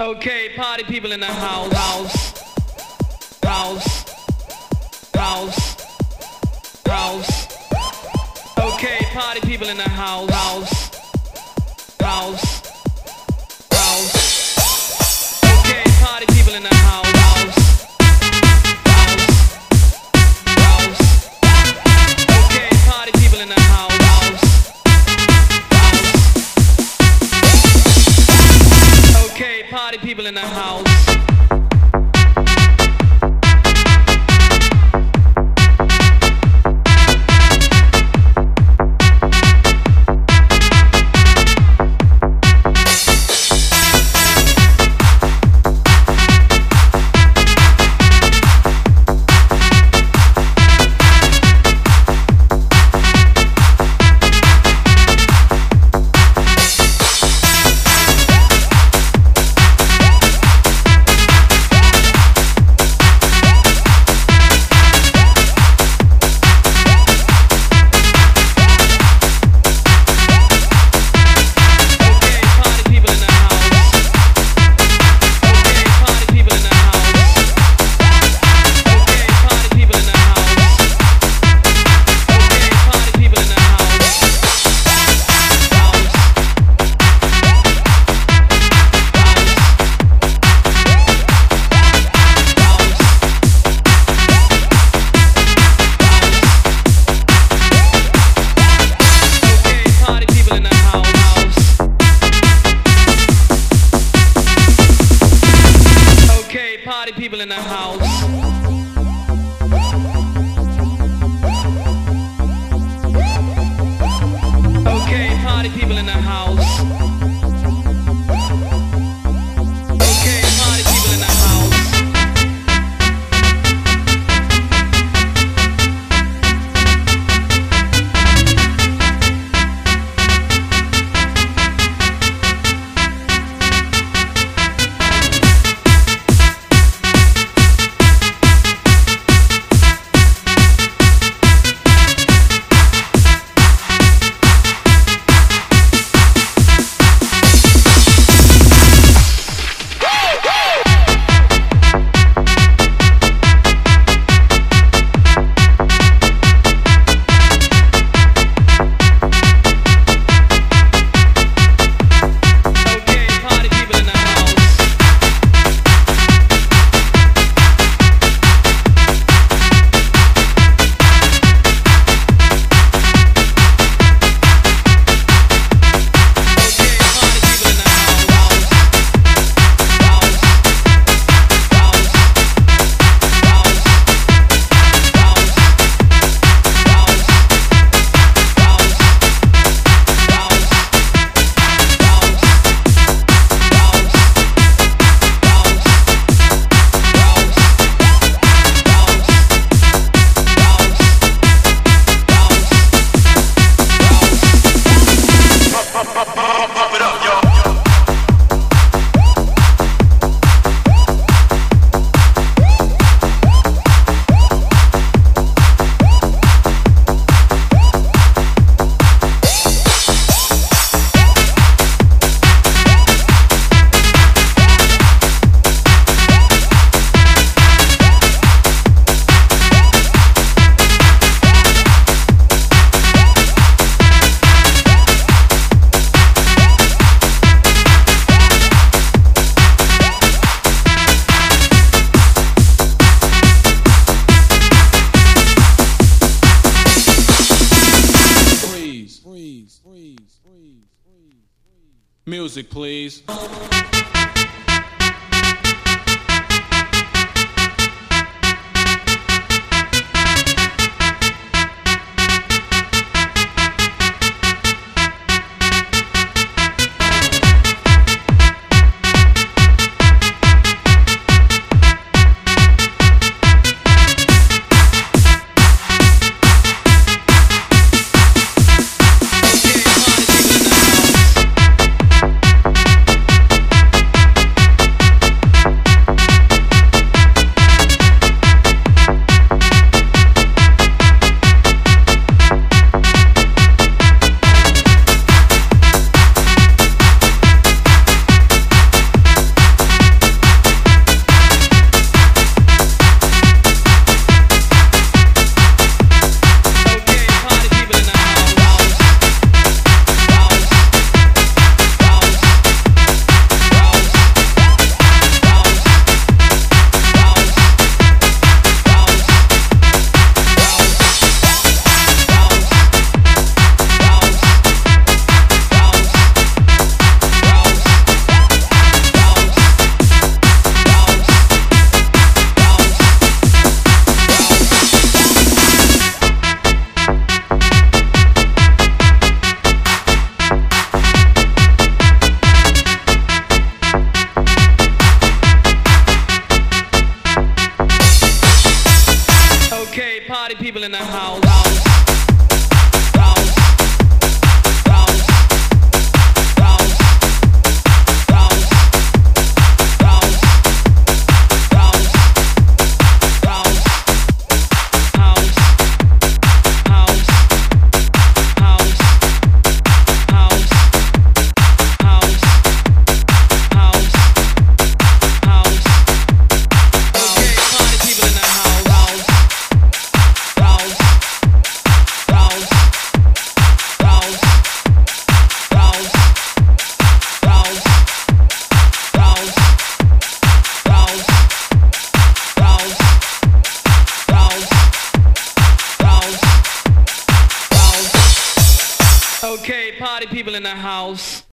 Okay, party people in the house, house, house, house, house. Okay, party people in the house, house, house, house. Okay, party people in the house, house, house, house. Okay, party people in the house, house, house. Okay, party people in the house. Party people in the house. Okay, party people in the house. Okay, party people in the house. Music, please. people in the house. House. House. House. House. House. House. House. House. House. House. House. House. House. House. House. Okay, party people in the house. House. House. House. House. House. House. House. House. House. House. House. Okay, party people in the house.